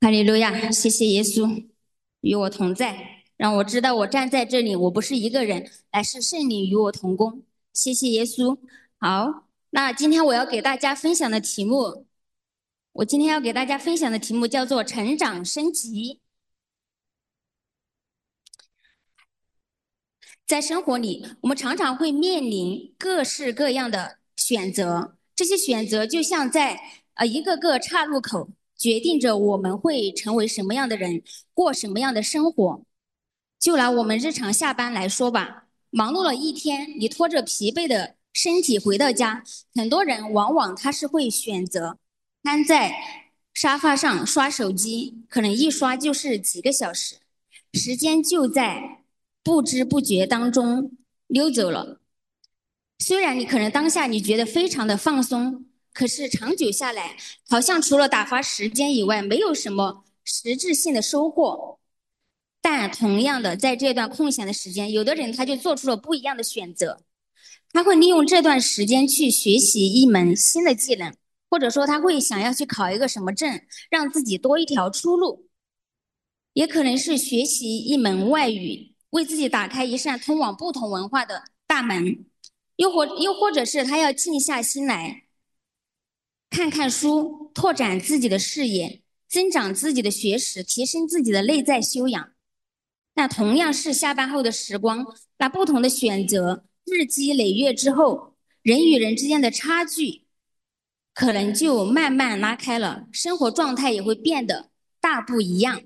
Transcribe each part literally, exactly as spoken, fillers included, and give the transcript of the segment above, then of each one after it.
哈利路亚，谢谢耶稣与我同在，让我知道我站在这里，我不是一个人，乃是圣灵与我同工。谢谢耶稣。好，那今天我要给大家分享的题目，我今天要给大家分享的题目叫做成长升级。在生活里，我们常常会面临各式各样的选择，这些选择就像在呃一个个岔路口，决定着我们会成为什么样的人，过什么样的生活。就拿我们日常下班来说吧，忙碌了一天，你拖着疲惫的身体回到家，很多人往往他是会选择瘫在沙发上刷手机，可能一刷就是几个小时，时间就在不知不觉当中溜走了。虽然你可能当下你觉得非常的放松，可是长久下来，好像除了打发时间以外，没有什么实质性的收获。但同样的，在这段空闲的时间，有的人他就做出了不一样的选择，他会利用这段时间去学习一门新的技能，或者说他会想要去考一个什么证，让自己多一条出路，也可能是学习一门外语，为自己打开一扇通往不同文化的大门，又或又或者是他要静下心来看看书，拓展自己的视野，增长自己的学识，提升自己的内在修养。那同样是下班后的时光，那不同的选择，日积累月之后，人与人之间的差距可能就慢慢拉开了，生活状态也会变得大不一样。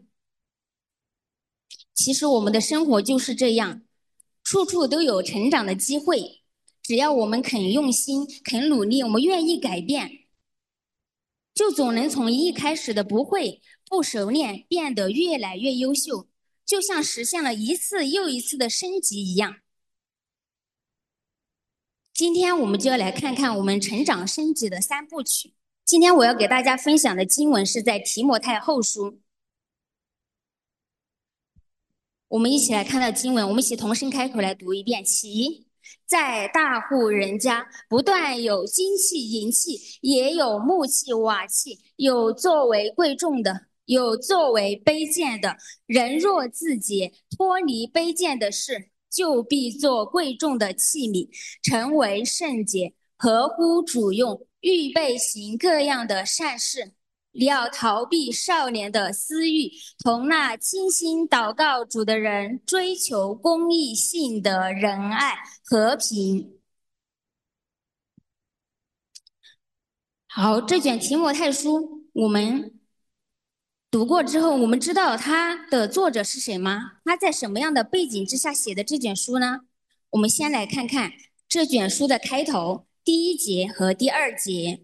其实我们的生活就是这样，处处都有成长的机会，只要我们肯用心、肯努力，我们愿意改变，就总能从一开始的不会、不熟练变得越来越优秀，就像实现了一次又一次的升级一样。今天我们就要来看看我们成长升级的三部曲。今天我要给大家分享的经文是在提摩太后书。我们一起来看到经文，我们一起同声开口来读一遍。其在大户人家，不但有金器银器，也有木器瓦器，有作为贵重的，有作为卑贱的。人若自洁，脱离卑贱的事，就必做贵重的器皿，成为圣洁，合乎主用，预备行各样的善事。你要逃避少年的私欲，同那倾心祷告主的人追求公义、信德、仁爱、和平。好，这卷提摩太书我们读过之后，我们知道它的作者是谁吗？他在什么样的背景之下写的这卷书呢？我们先来看看这卷书的开头，第一节和第二节。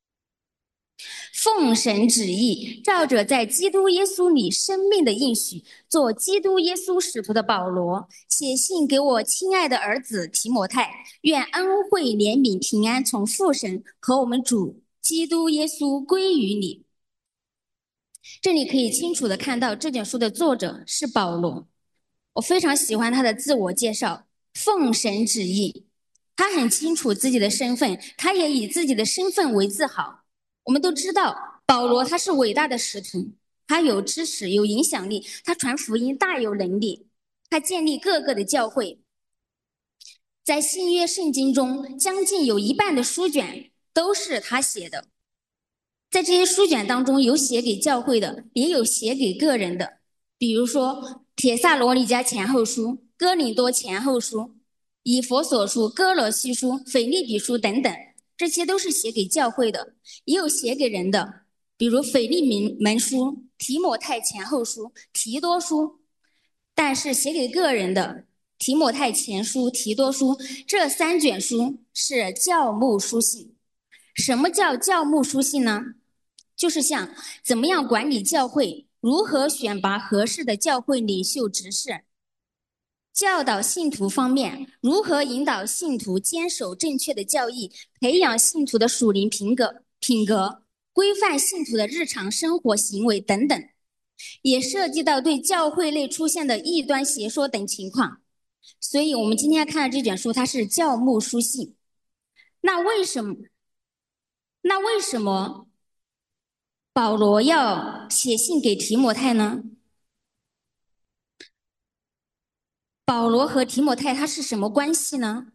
奉神旨意，照着在基督耶稣里生命的应许，做基督耶稣使徒的保罗，写信给我亲爱的儿子提摩太，愿恩惠、怜悯、平安从父神和我们主基督耶稣归于你。这里可以清楚的看到，这卷书的作者是保罗。我非常喜欢他的自我介绍，奉神旨意，他很清楚自己的身份，他也以自己的身份为自豪。我们都知道，保罗他是伟大的使徒，他有知识、有影响力，他传福音大有能力，他建立各个的教会。在新约圣经中，将近有一半的书卷都是他写的。在这些书卷当中，有写给教会的，也有写给个人的，比如说帖撒罗尼迦前后书、哥林多前后书、以弗所书、哥罗西书、腓立比书等等。这些都是写给教会的，也有写给人的，比如腓利门书、提摩太前后书、提多书。但是写给个人的提摩太前书、提多书这三卷书是教牧书信。什么叫教牧书信呢？就是像怎么样管理教会，如何选拔合适的教会领袖执事，教导信徒方面，如何引导信徒坚守正确的教义，培养信徒的属灵品格、品格，规范信徒的日常生活行为等等，也涉及到对教会内出现的异端邪说等情况。所以我们今天看的这卷书，它是教牧书信。那为什么？那为什么保罗要写信给提摩太呢？保罗和提摩太他是什么关系呢？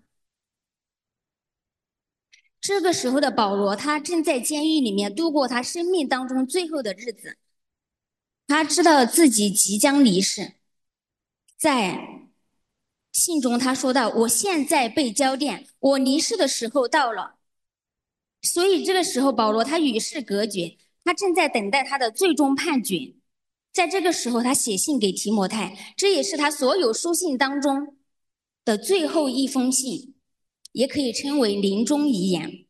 这个时候的保罗，他正在监狱里面度过他生命当中最后的日子，他知道自己即将离世，在信中他说到：“我现在被交奠，我离世的时候到了。”所以这个时候，保罗他与世隔绝，他正在等待他的最终判决。在这个时候，他写信给提摩太，这也是他所有书信当中的最后一封信，也可以称为临终遗言。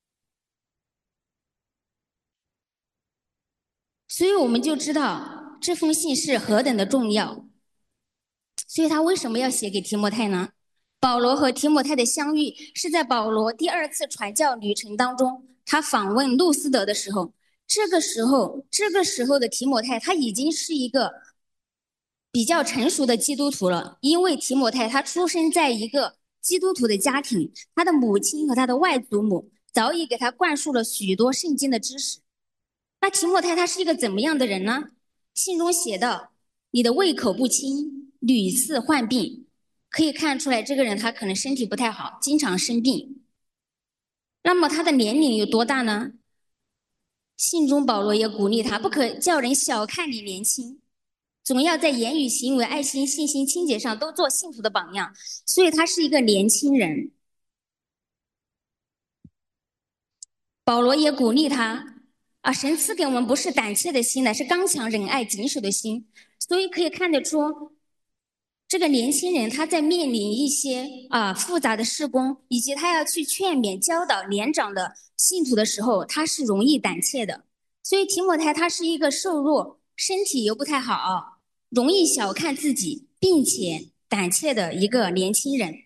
所以我们就知道这封信是何等的重要。所以他为什么要写给提摩太呢？保罗和提摩太的相遇是在保罗第二次传教旅程当中，他访问路斯德的时候。这个时候，这个时候的提摩太他已经是一个比较成熟的基督徒了，因为提摩太他出生在一个基督徒的家庭，他的母亲和他的外祖母早已给他灌输了许多圣经的知识。那提摩太他是一个怎么样的人呢？信中写道：“你的胃口不清，屡次患病。”可以看出来，这个人他可能身体不太好，经常生病。那么他的年龄有多大呢？信中保罗也鼓励他，不可叫人小看你年轻，总要在言语、行为、爱心、信心、清洁上都做信徒的榜样。所以他是一个年轻人。保罗也鼓励他啊，神赐给我们不是胆怯的心，乃是刚强、忍耐、谨守的心。所以可以看得出，这个年轻人他在面临一些啊复杂的事工，以及他要去劝勉、教导年长的信徒的时候，他是容易胆怯的。所以提摩太他是一个瘦弱、身体又不太好、容易小看自己，并且胆怯的一个年轻人。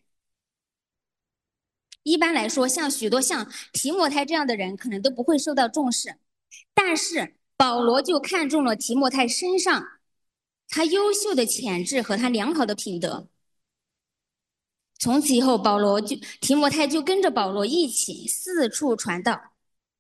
一般来说，像许多像提摩太这样的人，可能都不会受到重视。但是保罗就看中了提摩太身上他优秀的潜质和他良好的品德。从此以后，保罗就提摩太就跟着保罗一起四处传道，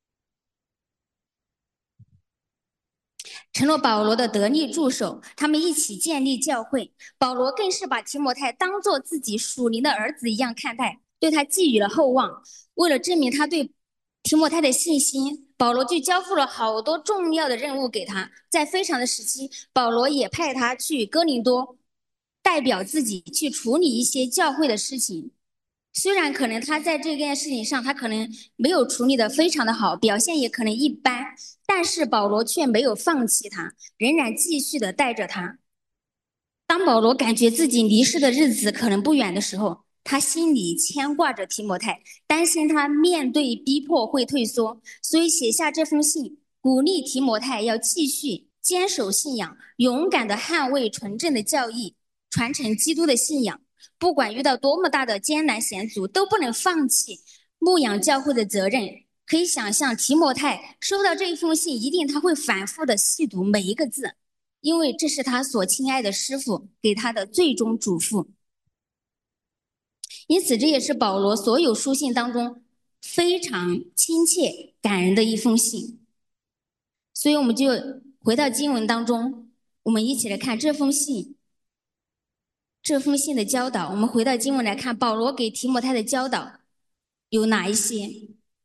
成了保罗的得力助手。他们一起建立教会，保罗更是把提摩太当作自己属灵的儿子一样看待，对他寄予了厚望。为了证明他对提摩太的信心，保罗就交付了好多重要的任务给他。在非常的时期，保罗也派他去哥林多，代表自己去处理一些教会的事情。虽然可能他在这件事情上他可能没有处理得非常的好，表现也可能一般，但是保罗却没有放弃他，仍然继续的带着他。当保罗感觉自己离世的日子可能不远的时候，他心里牵挂着提摩太，担心他面对逼迫会退缩，所以写下这封信，鼓励提摩太要继续坚守信仰，勇敢的捍卫纯正的教义，传承基督的信仰。不管遇到多么大的艰难险阻，都不能放弃牧养教会的责任。可以想象，提摩太收到这一封信，一定他会反复的细读每一个字，因为这是他所亲爱的师父给他的最终嘱咐。因此，这也是保罗所有书信当中非常亲切、感人的一封信。所以，我们就回到经文当中，我们一起来看这封信。这封信的教导，我们回到经文来看，保罗给提摩太的教导有哪一些？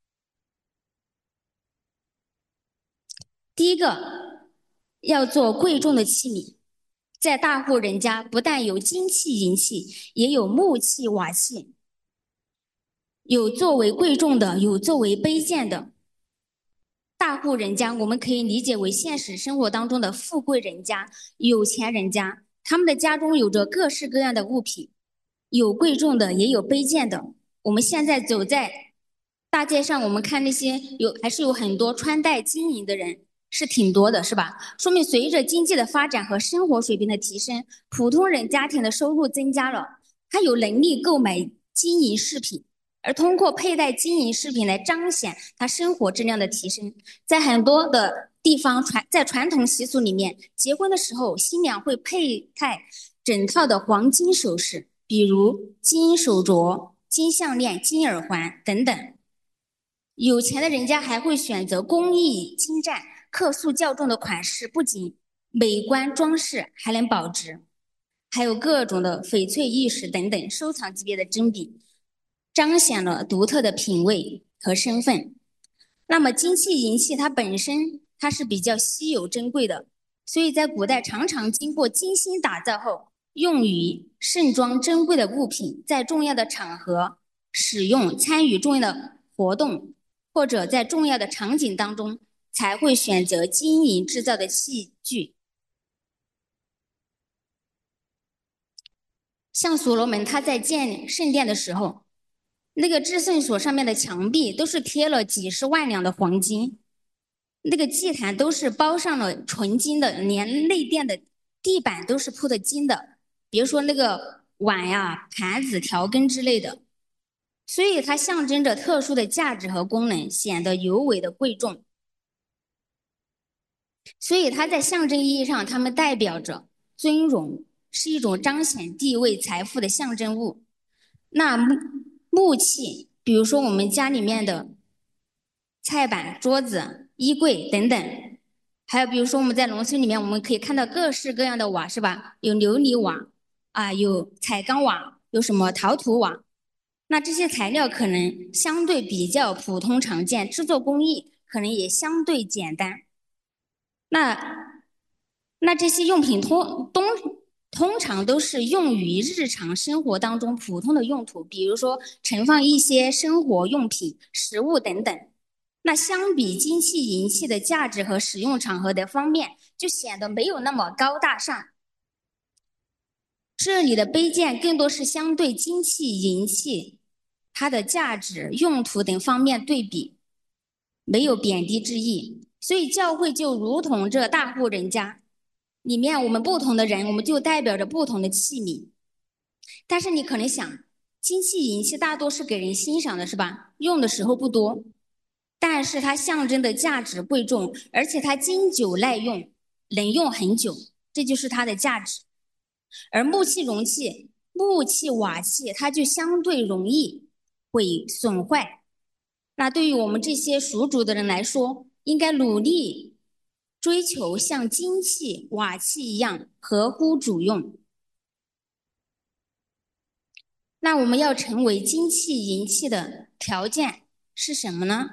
第一个，要做贵重的器皿，在大户人家不但有金器银器，也有木器瓦器，有作为贵重的，有作为卑贱的。大户人家我们可以理解为现实生活当中的富贵人家、有钱人家，他们的家中有着各式各样的物品，有贵重的，也有卑贱的。我们现在走在大街上，我们看那些有还是有很多穿戴金银的人，是挺多的，是吧？说明随着经济的发展和生活水平的提升，普通人家庭的收入增加了，他有能力购买金银饰品，而通过佩戴金银饰品来彰显他生活质量的提升。在很多的地方传在传统习俗里面，结婚的时候新娘会佩戴整套的黄金首饰，比如金手镯、金项链、金耳环等等。有钱的人家还会选择工艺精湛、 克数较重的款式，不仅美观装饰，还能保值。还有各种的翡翠玉石等等收藏级别的珍品，彰显了独特的品味和身份。那么金器银器它本身它是比较稀有珍贵的，所以在古代常常经过精心打造后，用于盛装珍贵的物品，在重要的场合使用，参与重要的活动，或者在重要的场景当中才会选择金银制造的器具。像所罗门他在建圣殿的时候，那个至圣所上面的墙壁都是贴了几十万两的黄金，那个祭坛都是包上了纯金的，连内殿的地板都是铺的金的，别说那个碗呀、盘子、调羹之类的，所以它象征着特殊的价值和功能，显得尤为的贵重。所以它在象征意义上，它们代表着尊荣，是一种彰显地位、财富的象征物。那木木器，比如说我们家里面的菜板、桌子、衣柜等等，还有比如说我们在农村里面，我们可以看到各式各样的瓦，是吧？有琉璃瓦啊，有彩钢瓦，有什么陶土瓦。那这些材料可能相对比较普通常见，制作工艺可能也相对简单。那那这些用品通通通常都是用于日常生活当中普通的用途，比如说盛放一些生活用品、食物等等。那相比金器、银器的价值和使用场合的方面，就显得没有那么高大上。这里的卑贱更多是相对金器、银器它的价值、用途等方面对比，没有贬低之意。所以教会就如同这大户人家，里面我们不同的人，我们就代表着不同的器皿。但是你可能想，金器银器大多是给人欣赏的，是吧？用的时候不多，但是它象征的价值贵重，而且它经久耐用，能用很久，这就是它的价值。而木器、容器、木器、瓦器，它就相对容易会损坏。那对于我们这些属主的人来说，应该努力追求像金器、瓦器一样合乎主用。那我们要成为金器、银器的条件是什么呢？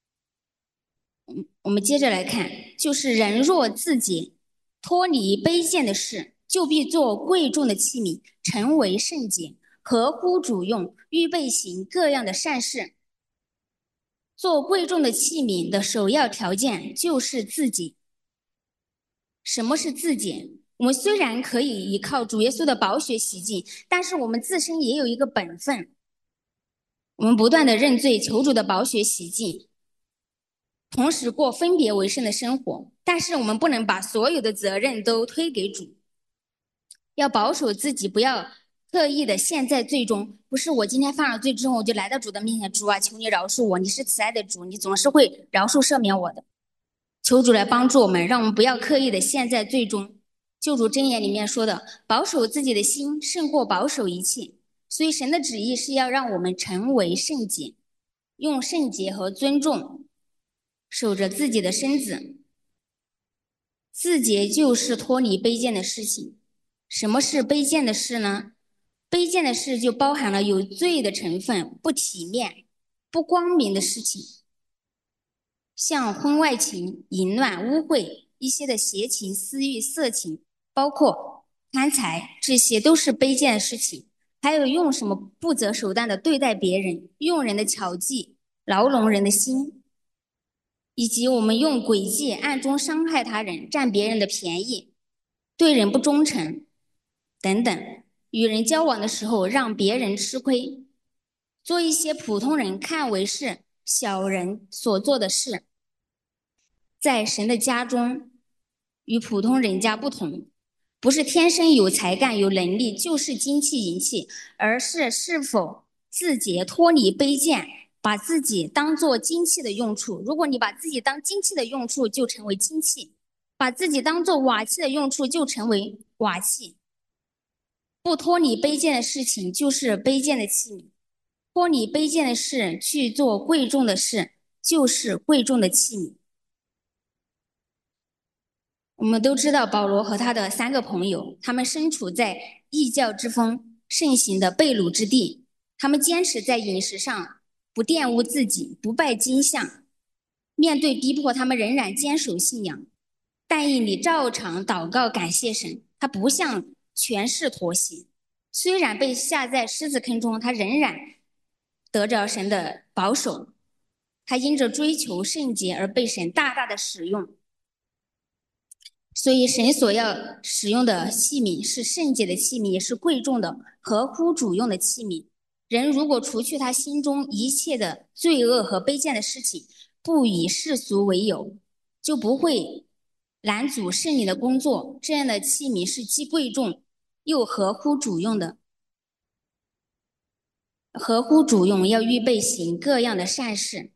我们接着来看，就是人若自洁，脱离卑贱的事，就必做贵重的器皿，成为圣洁，合乎主用，预备行各样的善事。做贵重的器皿的首要条件就是自己。什么是自己？我们虽然可以依靠主耶稣的宝血洗净，但是我们自身也有一个本分，我们不断的认罪，求主的宝血洗净，同时过分别为圣的生活。但是我们不能把所有的责任都推给主，要保守自己，不要特意的陷在罪中。不是我今天犯了罪之后，我就来到主的面前，主啊，求你饶恕我，你是慈爱的主，你总是会饶恕赦免我的。求主来帮助我们，让我们不要刻意的陷在罪中。救主箴言里面说的，保守自己的心胜过保守一切。所以神的旨意是要让我们成为圣洁，用圣洁和尊重守着自己的身子。自洁就是脱离卑贱的事情。什么是卑贱的事呢？卑贱的事就包含了有罪的成分，不体面、不光明的事情，像婚外情、淫乱、污秽，一些的邪情、私欲、色情，包括贪财，这些都是卑贱的事情。还有用什么不择手段的对待别人，用人的巧计牢笼人的心，以及我们用诡计暗中伤害他人，占别人的便宜，对人不忠诚等等，与人交往的时候让别人吃亏，做一些普通人看为是小人所做的事。在神的家中与普通人家不同，不是天生有才干有能力就是金器银器，而是是否自洁脱离卑贱，把自己当作金器的用处。如果你把自己当金器的用处，就成为金器；把自己当作瓦器的用处，就成为瓦器。不脱离卑贱的事情，就是卑贱的器皿；脱离卑贱的事，去做贵重的事，就是贵重的器皿。 我们都知道保罗和他的三个朋友，他们身处在异教之风盛行的被掳之地，他们坚持在饮食上不玷污自己，不拜金像，面对逼迫，他们仍然坚守信仰。但以理照常祷告感谢神，他不向权势妥协。虽然被下在狮子坑中，他仍然得着神的保守。他因着追求圣洁而被神大大的使用。所以神所要使用的器皿是圣洁的器皿，也是贵重的、合乎主用的器皿。人如果除去他心中一切的罪恶和卑贱的事情，不以世俗为友，就不会拦阻圣灵的工作。这样的器皿是既贵重又合乎主用的。合乎主用，要预备行各样的善事。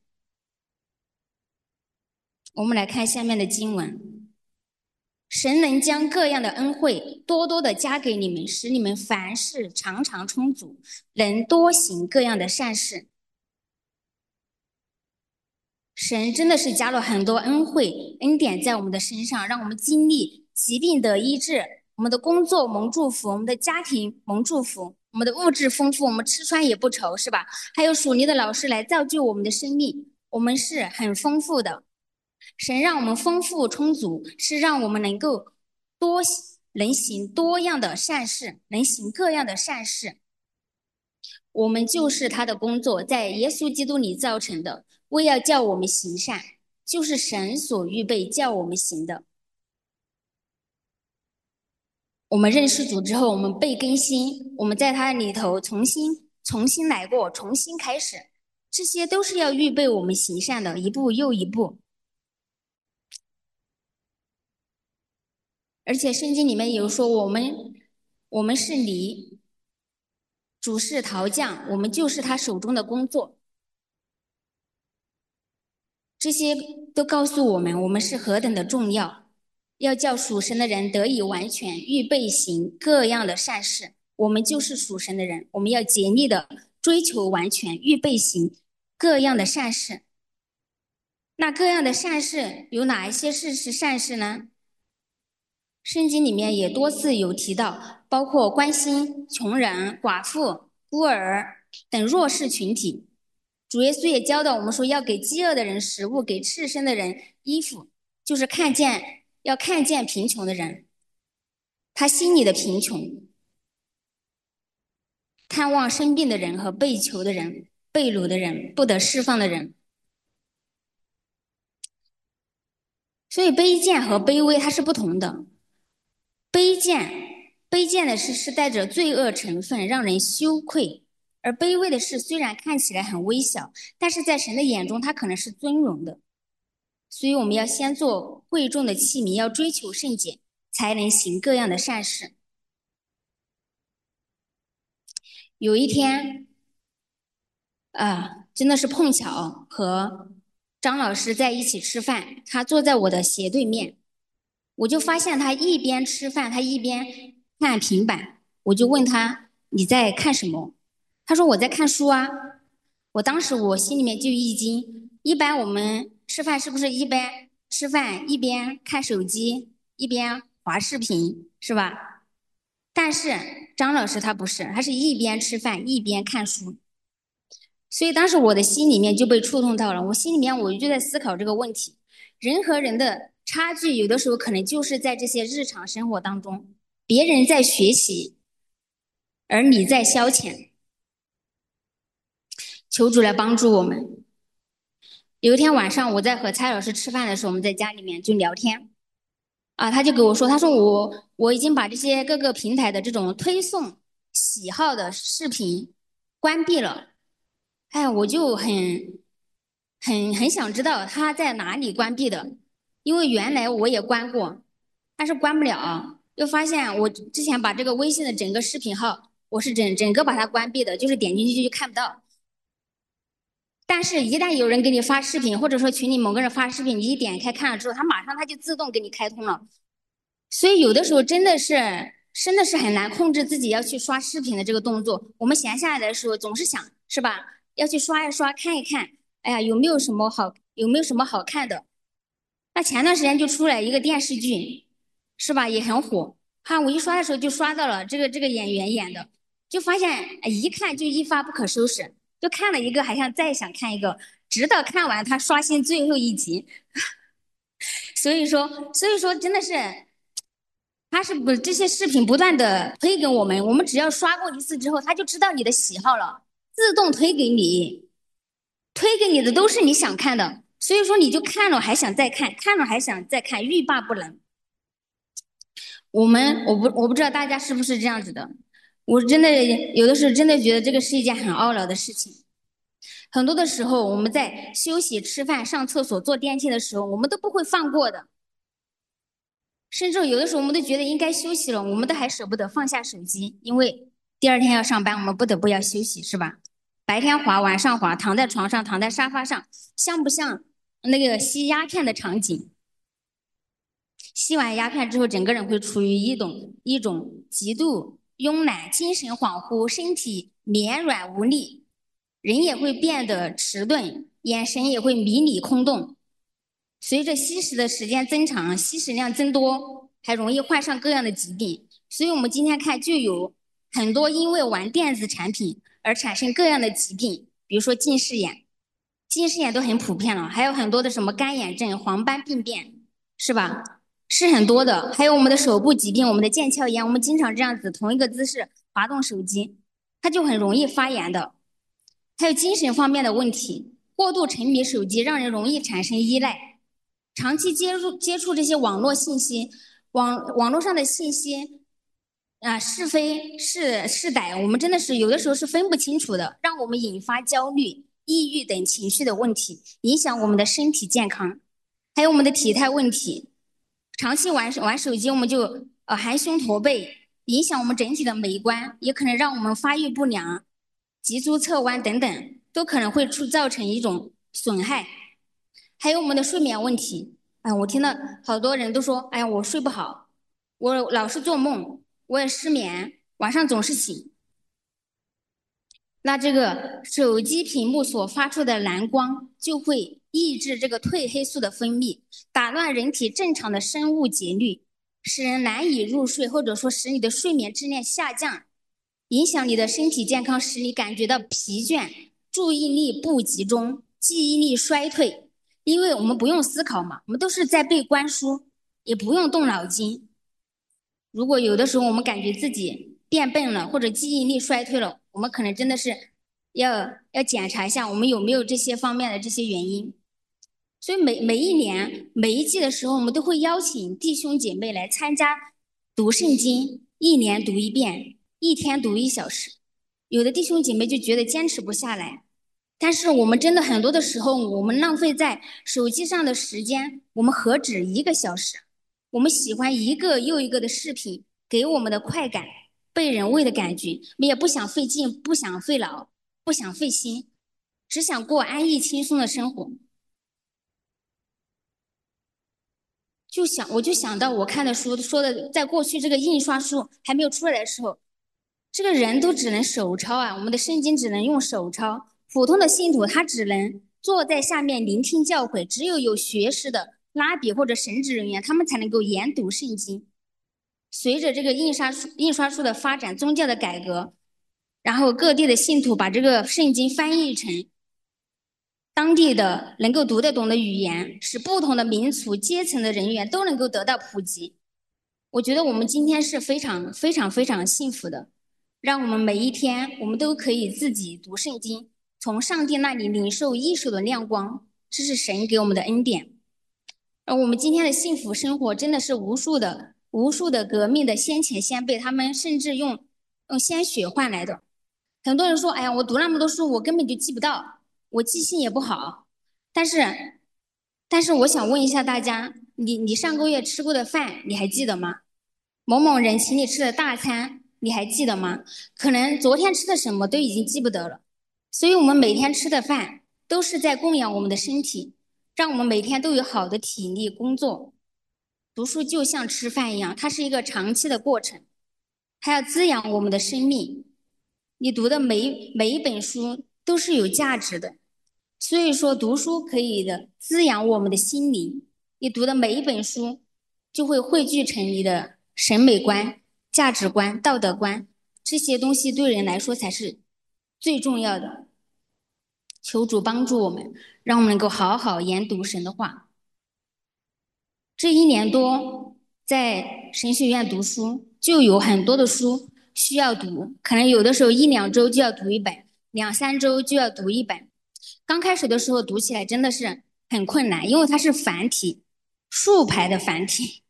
我们来看下面的经文。神能将各样的恩惠多多的加给你们，使你们凡事常常充足，能多行各样的善事。神真的是加了很多恩惠恩典在我们的身上，让我们经历疾病的医治，我们的工作蒙祝福，我们的家庭蒙祝福，我们的物质丰富，我们吃穿也不愁，是吧？还有属灵的老师来造就我们的生命，我们是很丰富的。神让我们丰富充足，是让我们能够多能行多样的善事，能行各样的善事。我们就是他的工作，在耶稣基督里造成的，为要叫我们行善，就是神所预备叫我们行的。我们认识主之后，我们被更新，我们在他里头重新重新来过，重新开始，这些都是要预备我们行善的，一步又一步。而且圣经里面有说，我们我们是泥，主是陶匠，我们就是他手中的工作。这些都告诉我们，我们是何等的重要，要叫属神的人得以完全，预备行各样的善事。我们就是属神的人，我们要竭力的追求完全，预备行各样的善事。那各样的善事有哪一些事是善事呢？圣经里面也多次有提到，包括关心穷人、寡妇、孤儿等弱势群体。主耶稣也教导我们说，要给饥饿的人食物，给赤身的人衣服，就是看见要看见贫穷的人，他心里的贫穷，看望生病的人和被囚的人、被掳的人、不得释放的人。所以卑贱和卑微它是不同的。卑贱，卑贱的事是带着罪恶成分，让人羞愧；而卑微的事虽然看起来很微小，但是在神的眼中，它可能是尊荣的。所以我们要先做贵重的器皿，要追求圣洁，才能行各样的善事。有一天，啊，真的是碰巧和张老师在一起吃饭，他坐在我的斜对面。我就发现他一边吃饭，他一边看平板。我就问他你在看什么？他说我在看书啊。我当时我心里面就一惊。一般我们吃饭是不是一边吃饭一边看手机，一边滑视频，是吧？但是张老师他不是，他是一边吃饭一边看书。所以当时我的心里面就被触动到了，我心里面我就在思考这个问题，人和人的差距有的时候可能就是在这些日常生活当中，别人在学习，而你在消遣。求主来帮助我们。有一天晚上我在和蔡老师吃饭的时候，我们在家里面就聊天啊，他就给我说，他说我我已经把这些各个平台的这种推送喜好的视频关闭了。哎，我就很很很想知道他在哪里关闭的，因为原来我也关过，但是关不了。又发现我之前把这个微信的整个视频号，我是整整个把它关闭的，就是点进去就看不到。但是，一旦有人给你发视频，或者说群里某个人发视频，你一点开看了之后，他马上他就自动给你开通了。所以有的时候真的是真的是很难控制自己要去刷视频的这个动作。我们闲下来的时候总是想，是吧？要去刷一刷，看一看，哎呀，有没有什么好，有没有什么好看的？那前段时间就出来一个电视剧， 是吧？也很火。哈，我一刷的时候就刷到了这个这个演员演的，就发现哎一看就一发不可收拾，就看了一个还想再想看一个，直到看完他刷新最后一集。所以说，所以说真的是，他是不这些视频不断的推给我们，我们只要刷过一次之后，他就知道你的喜好了，自动推给你，推给你的都是你想看的，所以说你就看了还想再看，看了还想再看，欲罢不能。我们我不我不知道大家是不是这样子的，我真的有的时候真的觉得这个是一件很懊恼的事情。很多的时候，我们在休息、吃饭、上厕所、坐电梯的时候，我们都不会放过的。甚至有的时候，我们都觉得应该休息了，我们都还舍不得放下手机，因为第二天要上班，我们不得不要休息，是吧？白天滑，晚上滑，躺在床上，躺在沙发上，像不像那个吸鸦片的场景？吸完鸦片之后，整个人会处于一种一种极度慵懒、精神恍惚、身体绵软无力，人也会变得迟钝，眼神也会迷离空洞。随着吸食的时间增长，吸食量增多，还容易患上各样的疾病。所以，我们今天看就有很多因为玩电子产品而产生各样的疾病，比如说近视眼，近视眼都很普遍了，还有很多的什么干眼症、黄斑病变，是吧？是很多的。还有我们的手部疾病，我们的腱鞘炎，我们经常这样子同一个姿势滑动手机，它就很容易发炎的。还有精神方面的问题，过度沉迷手机让人容易产生依赖。长期接触接触这些网络信息，网网络上的信息啊、是非是是歹，我们真的是有的时候是分不清楚的，让我们引发焦虑、抑郁等情绪的问题，影响我们的身体健康，还有我们的体态问题。长期玩玩手机，我们就呃含胸驼背，影响我们整体的美观，也可能让我们发育不良、脊柱侧弯等等，都可能会出造成一种损害。还有我们的睡眠问题，哎，我听到好多人都说，哎呀，我睡不好，我老是做梦，我也失眠，晚上总是醒。那这个手机屏幕所发出的蓝光就会抑制这个褪黑素的分泌，打乱人体正常的生物节律，使人难以入睡，或者说使你的睡眠质量下降，影响你的身体健康，使你感觉到疲倦、注意力不集中、记忆力衰退。因为我们不用思考嘛，我们都是在背观书，也不用动脑筋。如果有的时候我们感觉自己变笨了，或者记忆力衰退了，我们可能真的是要要检查一下我们有没有这些方面的这些原因。所以每每一年每一季的时候，我们都会邀请弟兄姐妹来参加读圣经，一年读一遍，一天读一小时。有的弟兄姐妹就觉得坚持不下来，但是我们真的很多的时候，我们浪费在手机上的时间，我们何止一个小时？我们喜欢一个又一个的视频给我们的快感、被人喂的感觉，我们也不想费劲，不想费脑，不想费心，只想过安逸轻松的生活。就想我就想到我看的书说的，在过去这个印刷术还没有出来的时候，这个人都只能手抄啊，我们的圣经只能用手抄，普通的信徒他只能坐在下面聆听教诲，只有有学识的拉比或者神职人员，他们才能够研读圣经。随着这个印刷术印刷术的发展，宗教的改革，然后各地的信徒把这个圣经翻译成当地的能够读得懂的语言，使不同的民族阶层的人员都能够得到普及。我觉得我们今天是非常非常非常幸福的，让我们每一天我们都可以自己读圣经，从上帝那里领受一手的亮光，这是神给我们的恩典。而我们今天的幸福生活，真的是无数的无数的革命的先前先辈，他们甚至用用鲜血换来的。很多人说，哎呀，我读那么多书，我根本就记不到，我记性也不好。但是，但是我想问一下大家，你你上个月吃过的饭，你还记得吗？某某人请你吃的大餐，你还记得吗？可能昨天吃的什么都已经记不得了。所以我们每天吃的饭，都是在供养我们的身体，让我们每天都有好的体力工作。读书就像吃饭一样，它是一个长期的过程，它要滋养我们的生命。你读的每一每一本书都是有价值的，所以说读书可以的滋养我们的心灵。你读的每一本书就会汇聚成你的审美观、价值观、道德观，这些东西对人来说才是最重要的。求主帮助我们，让我们能够好好研读神的话。这一年多在神学院读书，就有很多的书需要读，可能有的时候一两周就要读一本，两三周就要读一本。刚开始的时候读起来真的是很困难，因为它是繁体，竖排的繁体，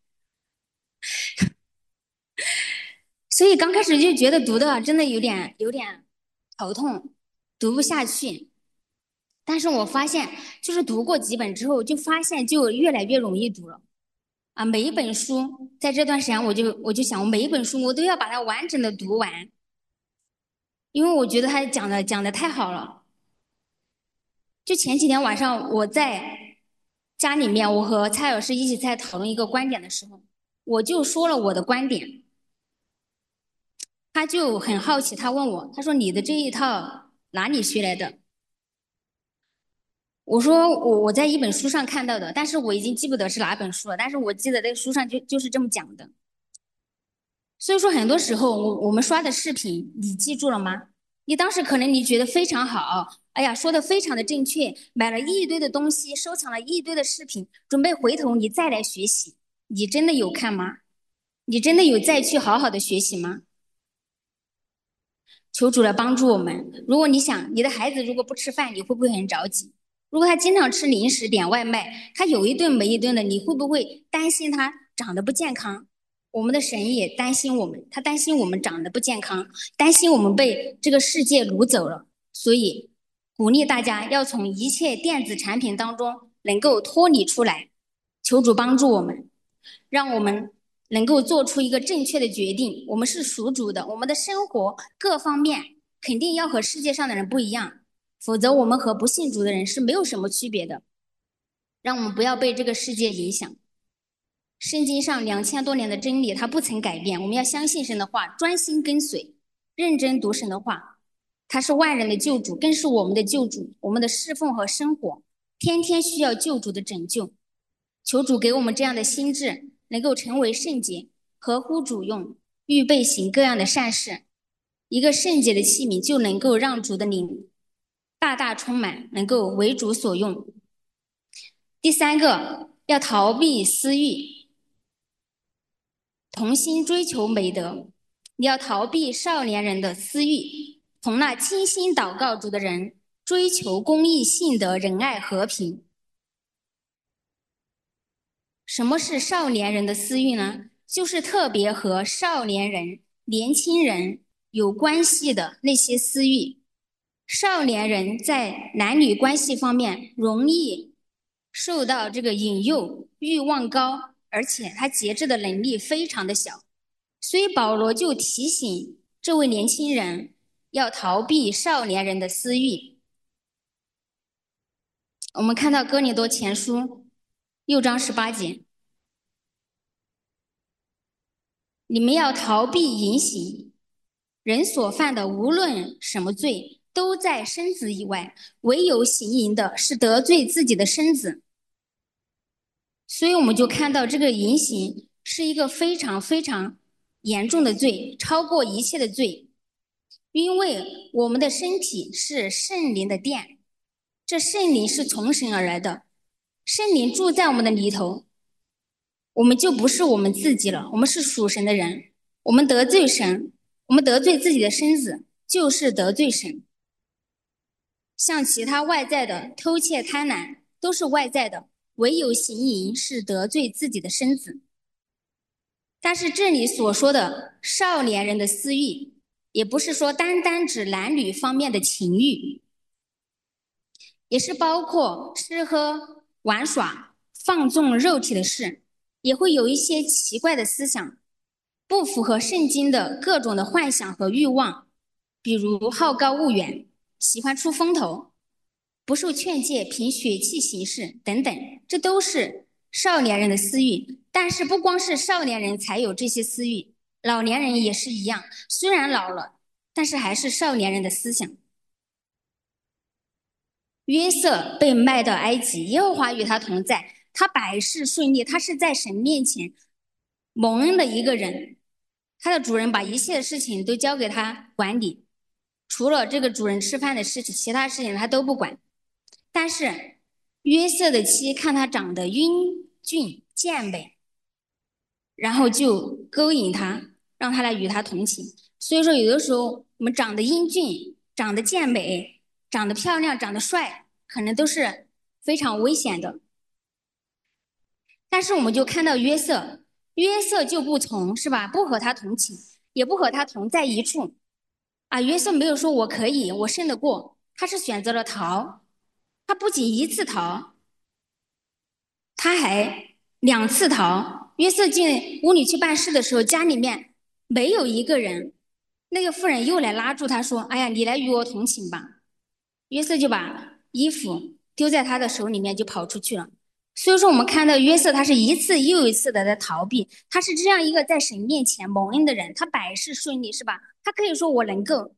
所以刚开始就觉得读的真的有点有点头痛，读不下去。但是我发现，就是读过几本之后，就发现就越来越容易读了。啊，每一本书在这段时间，我就我就想，我每一本书我都要把它完整的读完，因为我觉得他讲的讲的太好了。就前几天晚上我在家里面，我和蔡老师一起在讨论一个观点的时候，我就说了我的观点，他就很好奇，他问我，他说你的这一套哪里学来的？我说我我在一本书上看到的，但是我已经记不得是哪本书了，但是我记得那个书上就就是这么讲的。所以说，很多时候我我们刷的视频，你记住了吗？你当时可能你觉得非常好，哎呀，说的非常的正确，买了一堆的东西，收藏了一堆的视频，准备回头你再来学习，你真的有看吗？你真的有再去好好的学习吗？求主来帮助我们。如果你想你的孩子如果不吃饭，你会不会很着急？如果他经常吃零食、点外卖，他有一顿没一顿的，你会不会担心他长得不健康？我们的神也担心我们，他担心我们长得不健康，担心我们被这个世界掳走了。所以鼓励大家要从一切电子产品当中能够脱离出来，求主帮助我们，让我们能够做出一个正确的决定。我们是属主的，我们的生活各方面肯定要和世界上的人不一样，否则我们和不信主的人是没有什么区别的。让我们不要被这个世界影响。圣经上两千多年的真理，它不曾改变。我们要相信神的话，专心跟随，认真读神的话。他是万人的救主，更是我们的救主。我们的侍奉和生活，天天需要救主的拯救。求主给我们这样的心智，能够成为圣洁，合乎主用，预备行各样的善事。一个圣洁的器皿，就能够让主的灵大大充满，能够为主所用。第三个，要逃避私欲，同心追求美德。你要逃避少年人的私欲，同那倾心祷告主的人追求公义、信德、仁爱、和平。什么是少年人的私欲呢？就是特别和少年人、年轻人有关系的那些私欲。少年人在男女关系方面容易受到这个引诱，欲望高，而且他节制的能力非常的小。所以保罗就提醒这位年轻人要逃避少年人的私欲。我们看到哥林多前书六章十八节，你们要逃避淫行，人所犯的无论什么罪，都在身子以外，唯有行淫的是得罪自己的身子。所以我们就看到这个淫行是一个非常非常严重的罪，超过一切的罪。因为我们的身体是圣灵的殿，这圣灵是从神而来的，圣灵住在我们的里头，我们就不是我们自己了，我们是属神的人。我们得罪神，我们得罪自己的身子，就是得罪神。像其他外在的偷窃、贪婪都是外在的，唯有行淫是得罪自己的身子。但是这里所说的少年人的私欲，也不是说单单指男女方面的情欲，也是包括吃喝玩耍、放纵肉体的事，也会有一些奇怪的思想，不符合圣经的各种的幻想和欲望，比如好高骛远、喜欢出风头、不受劝诫、凭血气行事等等，这都是少年人的私欲。但是不光是少年人才有这些私欲，老年人也是一样，虽然老了，但是还是少年人的思想。约瑟被卖到埃及，耶和华与他同在，他百事顺利，他是在神面前蒙恩的一个人，他的主人把一切的事情都交给他管理，除了这个主人吃饭的事情，其他事情他都不管。但是约瑟的妻看他长得英俊健美，然后就勾引他，让他来与他同寝。所以说，有的时候我们长得英俊、长得健美、长得漂亮、长得帅，可能都是非常危险的。但是我们就看到约瑟，约瑟就不从，是吧？不和他同寝，也不和他同在一处。啊，约瑟没有说我可以，我胜得过，他是选择了逃。他不仅一次逃，他还两次逃。约瑟进屋里去办事的时候，家里面没有一个人。那个妇人又来拉住他说：“哎呀，你来与我同寝吧。”约瑟就把衣服丢在他的手里面，就跑出去了。所以说，我们看到约瑟，他是一次又一次的在逃避。他是这样一个在神面前蒙恩的人，他百事顺利，是吧？他可以说我能够。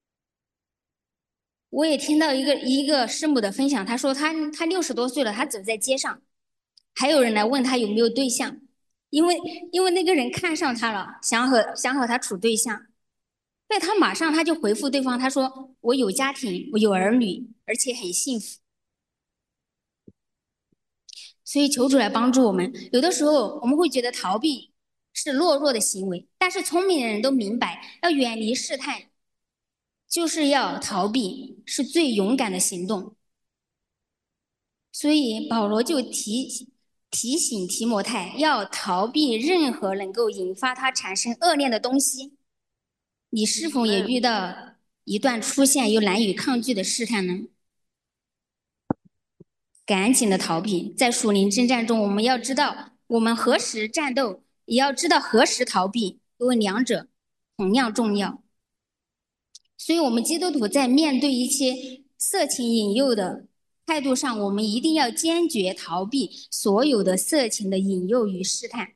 我也听到一个一个师母的分享，她说她她六十多岁了，她走在街上，还有人来问她有没有对象，因为因为那个人看上她了，想和想和她处对象，那她马上她就回复对方，她说我有家庭，我有儿女，而且很幸福。所以求主来帮助我们。有的时候我们会觉得逃避是懦弱的行为，但是聪明的人都明白，要远离试探，就是要逃避，是最勇敢的行动。所以保罗就提提醒提摩太要逃避任何能够引发他产生恶念的东西。你是否也遇到一段出现又难以抗拒的试探呢？赶紧的逃避。在属灵征战中，我们要知道我们何时战斗，也要知道何时逃避，因为两者同样重要。所以，我们基督徒在面对一些色情引诱的态度上，我们一定要坚决逃避所有的色情的引诱与试探。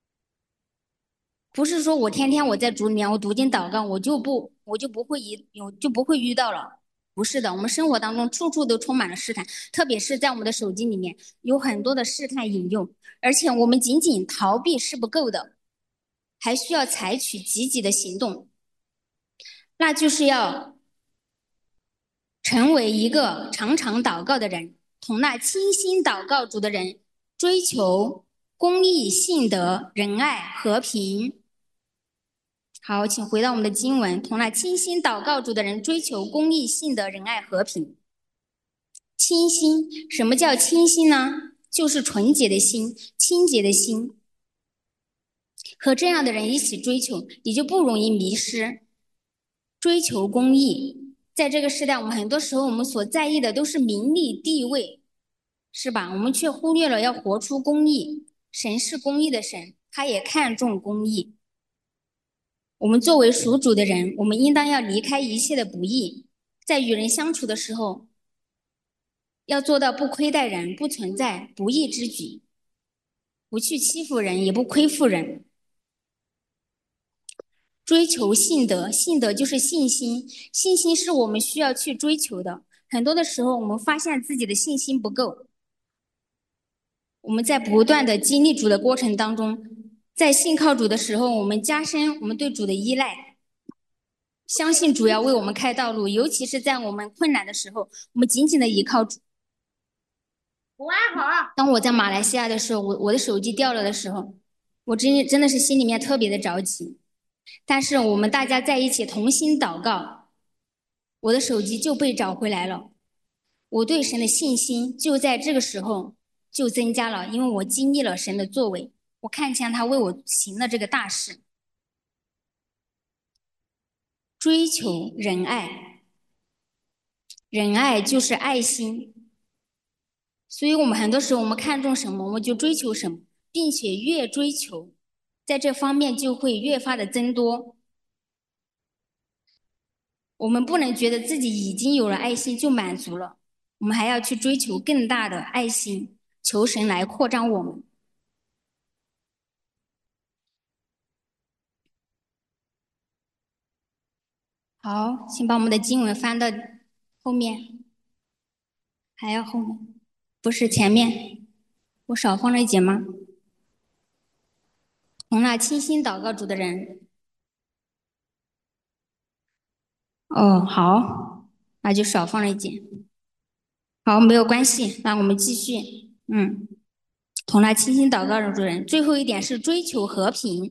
不是说我天天我在主里面我读经祷告，我就不我就不会一有就不会遇到了。不是的，我们生活当中处处都充满了试探，特别是在我们的手机里面有很多的试探引诱，而且我们仅仅逃避是不够的，还需要采取积极的行动，那就是要成为一个常常祷告的人，同那倾心祷告主的人，追求公义、信德、仁爱、和平。好，请回到我们的经文，同那倾心祷告主的人，追求公义、信德、仁爱、和平。清心，什么叫清心呢？就是纯洁的心，清洁的心。和这样的人一起追求，你就不容易迷失。追求公义，在这个时代，我们很多时候我们所在意的都是名利地位，是吧？我们却忽略了要活出公义。神是公义的神，他也看重公义。我们作为属主的人，我们应当要离开一切的不义，在与人相处的时候，要做到不亏待人，不存在不义之举，不去欺负人，也不亏负人。追求信德，信德就是信心，信心是我们需要去追求的。很多的时候，我们发现自己的信心不够，我们在不断的经历主的过程当中，在信靠主的时候，我们加深我们对主的依赖，相信主要为我们开道路，尤其是在我们困难的时候，我们紧紧的依靠主。当我在马来西亚的时候，我我的手机掉了的时候，我真真的是心里面特别的着急。但是我们大家在一起同心祷告，我的手机就被找回来了。我对神的信心就在这个时候就增加了，因为我经历了神的作为，我看见他为我行了这个大事。追求仁爱，仁爱就是爱心。所以我们很多时候我们看重什么，我们就追求什么，并且越追求，在这方面就会越发的增多。我们不能觉得自己已经有了爱心就满足了，我们还要去追求更大的爱心，求神来扩张我们。好，请把我们的经文翻到后面，还要后面，不是前面，我少放了一节吗？ 同那倾心祷告主的人。哦，好，那就少放了一点。好，没有关系，那我们继续。嗯，同那倾心祷告主的人。最后一点是追求和平。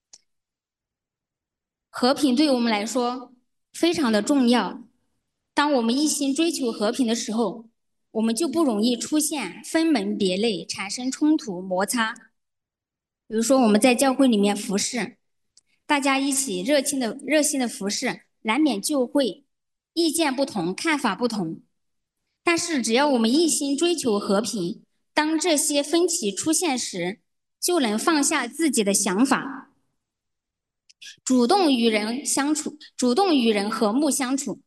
和平对我们来说非常的重要。当我们一心追求和平的时候，我们就不容易出现分门别类，产生冲突摩擦。比如说我们在教会里面服侍，大家一起热情的热心的服侍，难免就会意见不同，看法不同。但是只要我们一心追求和平，当这些分歧出现时，就能放下自己的想法，主动与人相处，主动与人和睦相处。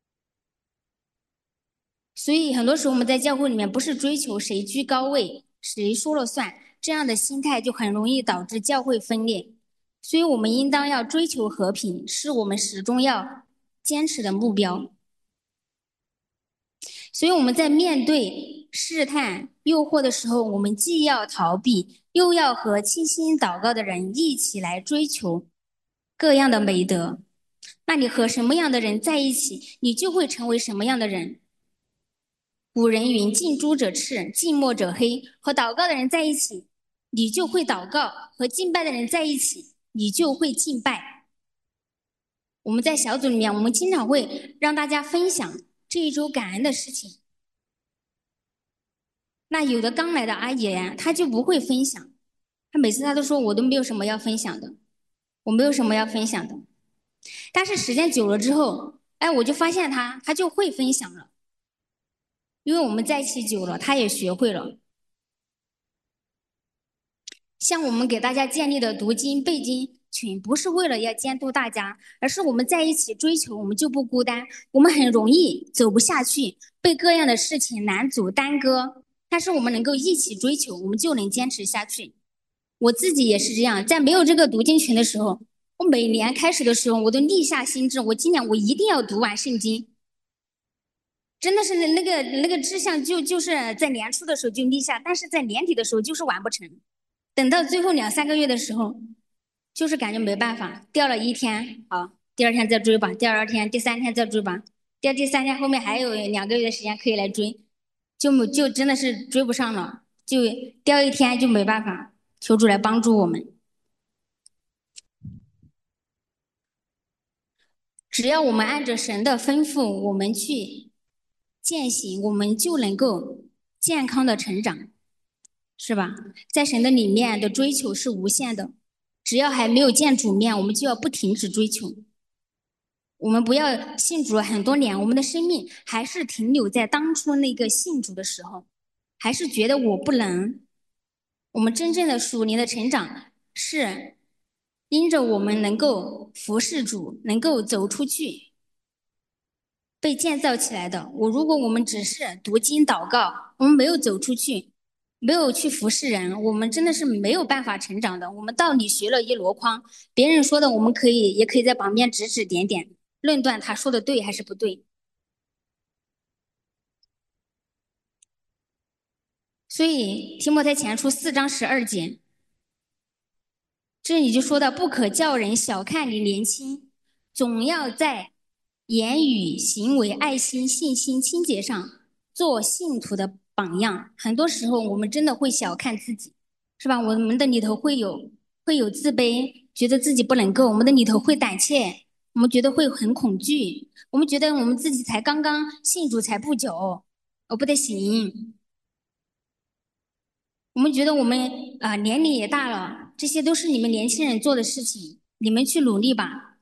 所以很多时候我们在教会里面不是追求谁居高位，谁说了算，这样的心态就很容易导致教会分裂。所以我们应当要追求和平，是我们始终要坚持的目标。所以我们在面对试探、诱惑的时候，我们既要逃避，又要和倾心祷告的人一起来追求各样的美德。那你和什么样的人在一起，你就会成为什么样的人。古人云：近朱者赤，近墨者黑。和祷告的人在一起，你就会祷告；和敬拜的人在一起，你就会敬拜。我们在小组里面，我们经常会让大家分享这一周感恩的事情。那有的刚来的阿姨呀，她就不会分享，她每次她都说我都没有什么要分享的，我没有什么要分享的。但是时间久了之后，哎，我就发现她，她就会分享了。因为我们在一起久了，他也学会了。像我们给大家建立的读经背经群，不是为了要监督大家，而是我们在一起追求，我们就不孤单。我们很容易走不下去，被各样的事情拦阻耽搁，但是我们能够一起追求，我们就能坚持下去。我自己也是这样，在没有这个读经群的时候，我每年开始的时候，我都立下心志，我今年我一定要读完圣经。真的是那个那个志向就就是在年初的时候就立下，但是在年底的时候就是完不成。等到最后两三个月的时候，就是感觉没办法，掉了一天，好，第二天再追吧，第二天、第三天再追吧，第二、第三天后面还有两个月的时间可以来追，就就真的是追不上了，就掉一天就没办法，求主来帮助我们。只要我们按着神的吩咐，我们去践行，我们就能够健康的成长，是吧？在神的里面的追求是无限的，只要还没有见主面，我们就要不停止追求。我们不要信主了很多年，我们的生命还是停留在当初那个信主的时候，还是觉得我不能。我们真正的属灵的成长是因着我们能够服侍主，能够走出去，被建造起来的。我如果我们只是读经祷告，我们没有走出去，没有去服侍人，我们真的是没有办法成长的。我们道理学了一箩筐，别人说的我们可以也可以在旁边指指点点，论断他说的对还是不对。所以提摩太前书四章十二节，这里就说到不可叫人小看你年轻，总要在言语、行为、爱心、信心、清洁上做信徒的榜样。很多时候我们真的会小看自己，是吧？我们的里头会有会有自卑，觉得自己不能够，我们的里头会胆怯，我们觉得会很恐惧，我们觉得我们自己才刚刚信主才不久，我不得行。我们觉得我们啊、呃、年龄也大了，这些都是你们年轻人做的事情，你们去努力吧。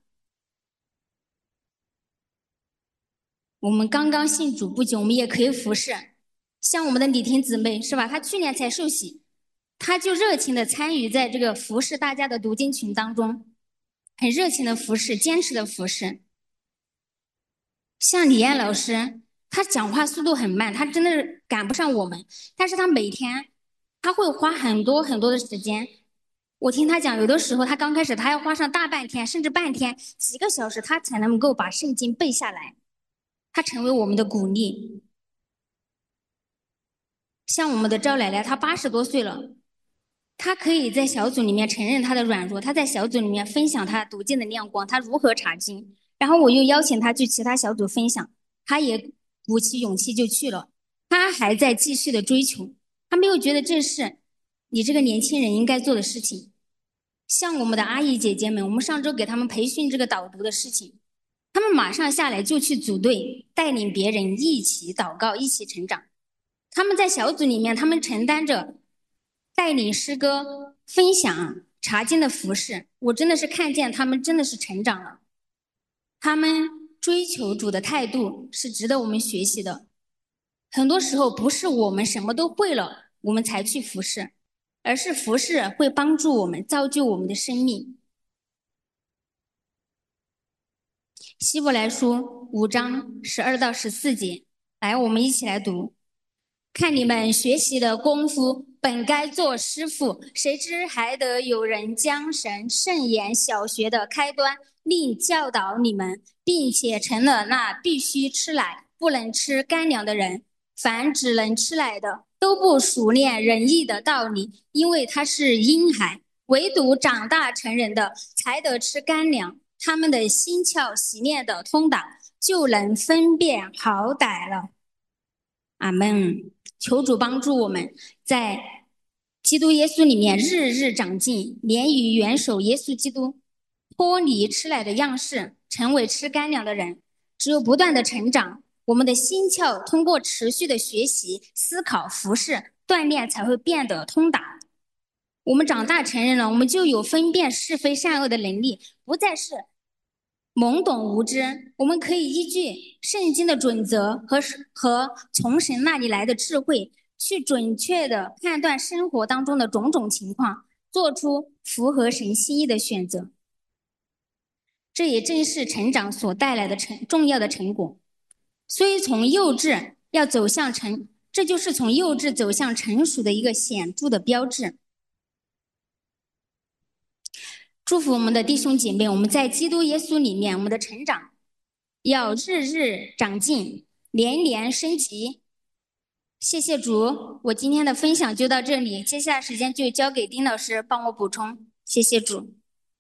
我们刚刚信主不久，我们也可以服侍。像我们的李婷姊妹是吧？她去年才受洗，她就热情的参与在这个服侍大家的读经群当中，很热情的服侍，坚持的服侍。像李艳老师，她讲话速度很慢，她真的是赶不上我们，但是她每天她会花很多很多的时间。我听她讲，有的时候她刚开始，她要花上大半天，甚至半天、几个小时，她才能够把圣经背下来。她成为我们的鼓励。像我们的赵奶奶，她八十多岁了， 他可以在小组里面承认他的软弱，他在小组里面分享他读经的亮光，他如何查经。然后我又邀请他去其他小组分享，他也鼓起勇气就去了。他还在继续的追求，他没有觉得这是你这个年轻人应该做的事情。像我们的阿姨姐姐们，我们上周给他们培训这个导读的事情，他们马上下来就去组队，带领别人一起祷告，一起成长。他们在小组里面，他们承担着带领诗歌、分享、查经的服饰。我真的是看见他们真的是成长了，他们追求主的态度是值得我们学习的。很多时候不是我们什么都会了，我们才去服侍，而是服侍会帮助我们造就我们的生命。希伯来书五章十二到十四节，来，我们一起来读。看你们学习的功夫，本该做师傅，谁知还得有人将神圣言小学的开端另教导你们，并且成了那必须吃奶不能吃干粮的人。凡只能吃奶的，都不熟练仁义的道理，因为他是婴孩；唯独长大成人的，才得吃干粮。他们的心窍洗练的通达，就能分辨好歹了。阿门。求主帮助我们在基督耶稣里面日日长进，连于元首耶稣基督，脱离吃奶的样式，成为吃干粮的人。只有不断的成长，我们的心窍通过持续的学习、思考、服侍、锻炼，才会变得通达。我们长大成人了，我们就有分辨是非善恶的能力，不再是懵懂无知。我们可以依据圣经的准则和和从神那里来的智慧，去准确的判断生活当中的种种情况，做出符合神心意的选择。这也正是成长所带来的成重要的成果。所以从幼稚要走向成，这就是从幼稚走向成熟的一个显著的标志。祝福我们的弟兄姐妹，我们在基督耶稣里面，我们的成长要日日长进，年年升级。谢谢主，我今天的分享就到这里，接下来时间就交给丁老师帮我补充。谢谢主。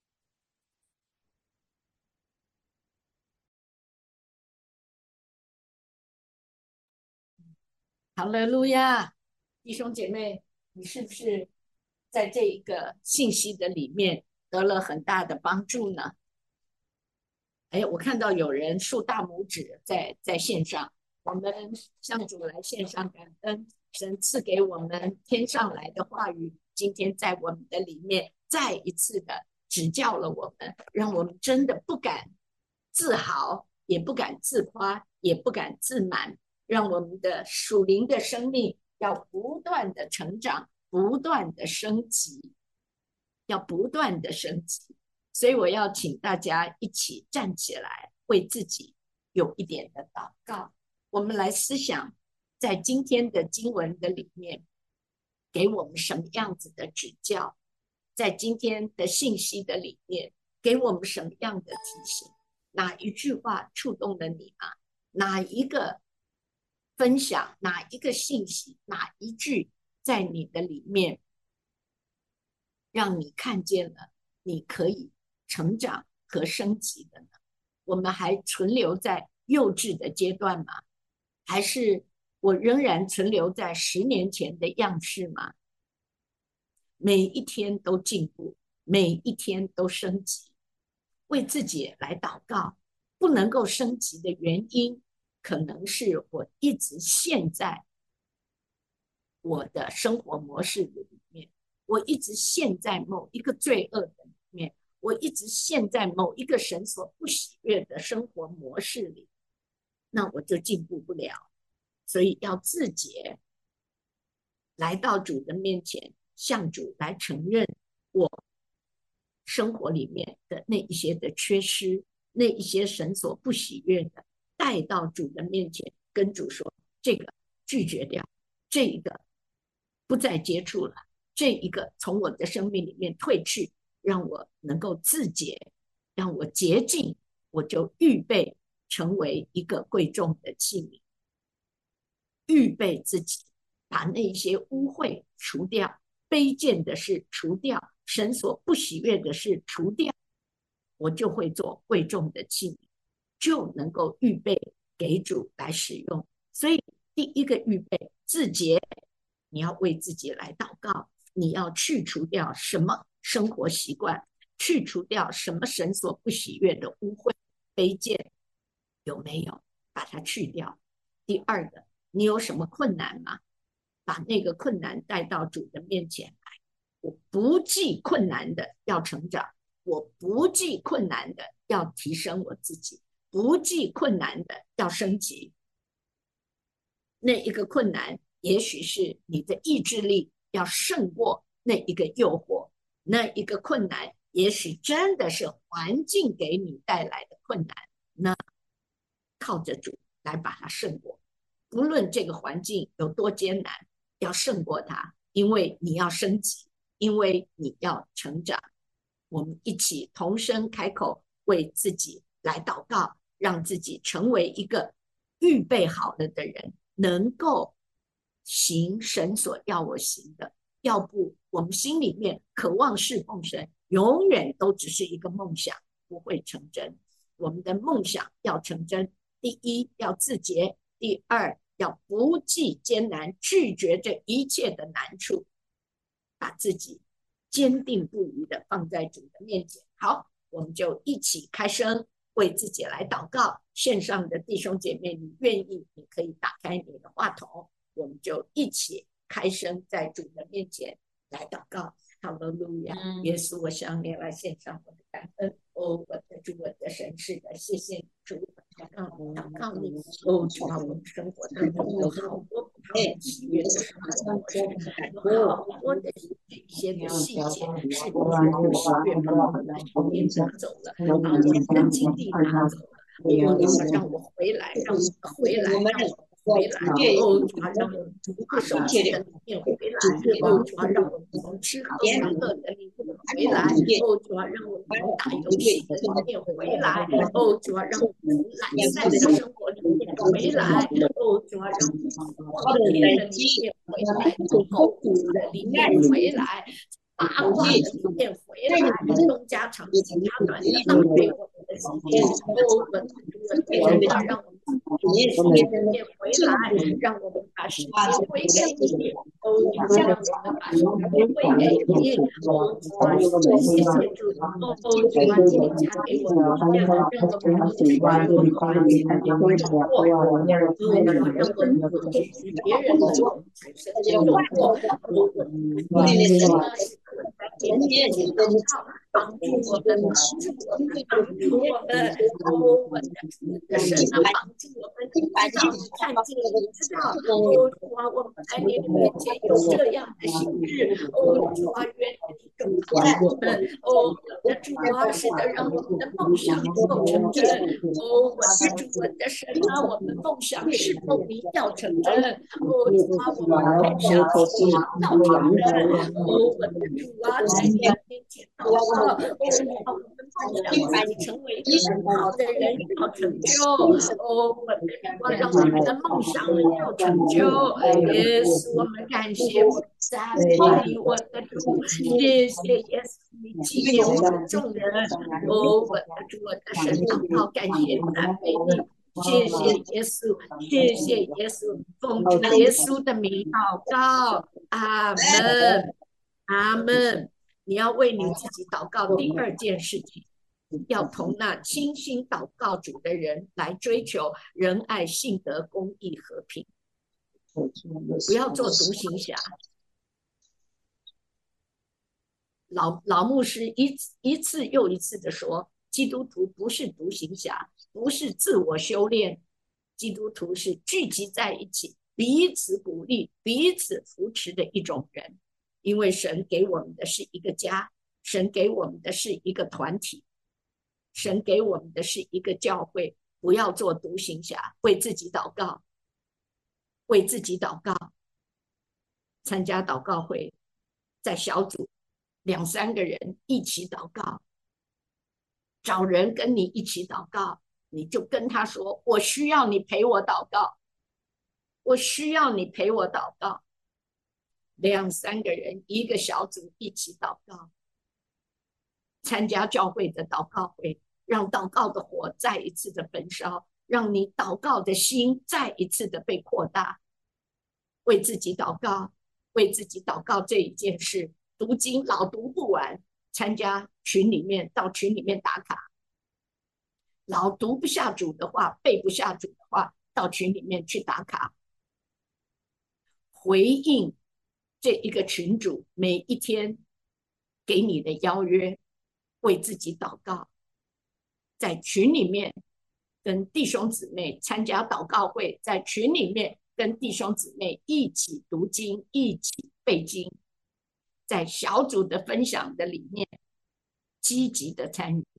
哈利路亚，弟兄姐妹，你是不是在这一个信息的里面得了很大的帮助呢？哎，我看到有人竖大拇指在在线上，我们向主来线上感恩，神赐给我们天上来的话语，今天在我们的里面再一次的指教了我们，让我们真的不敢自豪，也不敢自夸，也不敢自满，让我们的属灵的生命要不断的成长，不断的升级，要不断的升级。所以我要请大家一起站起来，为自己有一点的祷告。我们来思想，在今天的经文的里面，给我们什么样子的指教？在今天的信息的里面，给我们什么样的提醒？哪一句话触动了你吗？哪一个分享？哪一个信息？哪一句在你的里面，让你看见了你可以成长和升级的呢？我们还存留在幼稚的阶段吗？还是我仍然存留在十年前的样式吗？每一天都进步，每一天都升级，为自己来祷告。不能够升级的原因，可能是我一直陷在我的生活模式里面，我一直陷在某一个罪恶的里面，我一直陷在某一个神所不喜悦的生活模式里，那我就进步不了。所以要自洁，来到主的面前，向主来承认我生活里面的那一些的缺失，那一些神所不喜悦的，带到主的面前，跟主说，这个拒绝掉，这一个不再接触了，这一个从我的生命里面退去，让我能够自洁，让我洁净，我就预备成为一个贵重的器皿，预备自己把那些污秽除掉， 卑贱的事除掉，神所不喜悦的事除掉，我就会做贵重的器皿，就能够预备给主来使用。所以第一个预备自洁，你要为自己来祷告，你要去除掉什么生活习惯，去除掉什么神所不喜悦的污秽卑贱，有没有把它去掉？第二个，你有什么困难吗？把那个困难带到主的面前来。我不计困难的要成长，我不计困难的要提升我自己，不计困难的要升级。那一个困难也许是你的意志力要胜过那一个诱惑，那一个困难也许真的是环境给你带来的困难，那靠着主来把它胜过。不论这个环境有多艰难，要胜过它，因为你要升级，因为你要成长。我们一起同声开口，为自己来祷告，让自己成为一个预备好了的人，能够行神所要我行的。要不我们心里面渴望侍奉神，永远都只是一个梦想，不会成真。我们的梦想要成真，第一要自洁，第二要不计艰难，拒绝这一切的难处，把自己坚定不移的放在主的面前。好，我们就一起开声为自己来祷告。线上的弟兄姐妹，你愿意，你可以打开你的话筒，我们就一起开声在主的面前来祷告。哈利路亚！耶稣，我向你来献上我的感恩。哦，我的主，我的神，是的，谢谢你主，祷告你，祷告你。哦，主啊，我们生活当中有好多不讨喜悦的生活模式，有好多的一些的细节是不喜悦，把我们的生命拿走了，把我们的精力拿走了。哦，主啊，让我回来，让我回来，让我回来。哦，主啊，让我们从划手机的里面回来。哦，主啊，让我们从吃喝玩乐的里面回来。哦，主啊，让我们从打游戏的里面回来。哦，主啊，让我们从懒散的生活里面回来。哦，主啊，让我们从荒野的里面回来，从痛苦的里面回来。八卦的里面回来，东家长西家短的浪费我们的时间。哦，我们主啊，让我们从时间里面回来，让我们把时间归给你。哦，主啊，让我们把时间归给你。哦，主啊，谢谢主。哦，主啊，你加给我们力量，让我们不去看我们环境的诱惑。哦，主啊，让我们不去与别人的产生的诱惑。哦，我们神呢是可在别人面前祷告，帮助我们，帮助我们，帮助我们。哦，我的主的神啊，帮助我们，你知道，你看见，你知道。哦，主啊，我们在你的面前有这样的心志。哦，主啊，愿你种在我们。哦，我的主啊，是的，让我们的梦想能够成真。哦，我的主，我的神啊，我们梦想是否你要成真？哦，主啊，我们梦想是要成真。哦，我的主啊，在你的面前祷告。哦，主啊，我们梦想自己成为一个很好的人，要成就。哦，我的主啊，让我们的梦想能够成就。耶稣，我们感谢我。赞美你，我的主，谢谢耶稣，你纪念我们众人。哦，我的主，我的神，祷告，感谢赞美你，谢谢耶稣，谢谢耶稣，奉主耶稣的名祷告，阿门，阿门。你要为你自己祷告。第二件事情，要同那倾心祷告主的人来追求仁爱、信德、公义、和平，不要做独行侠。老老牧师一一次又一次的说，基督徒不是独行侠，不是自我修炼，基督徒是聚集在一起，彼此鼓励、彼此扶持的一种人。因为神给我们的是一个家，神给我们的是一个团体，神给我们的是一个教会。不要做独行侠，为自己祷告，为自己祷告，参加祷告会，在小组两三个人一起祷告，找人跟你一起祷告，你就跟他说，我需要你陪我祷告，我需要你陪我祷告。 两三个人一个小组一起祷告，参加教会的祷告会，让祷告的火再一次的焚烧，让你祷告的心再一次的被扩大。为自己祷告，为自己祷告这一件事，读经老读不完，参加群里面，到群里面打卡。老读不下主的话，背不下主的话，到群里面去打卡，回应这一个群主每一天给你的邀约，为自己祷告，在群里面跟弟兄姊妹参加祷告会，在群里面跟弟兄姊妹一起读经，一起背经，在小组的分享的里面积极的参与。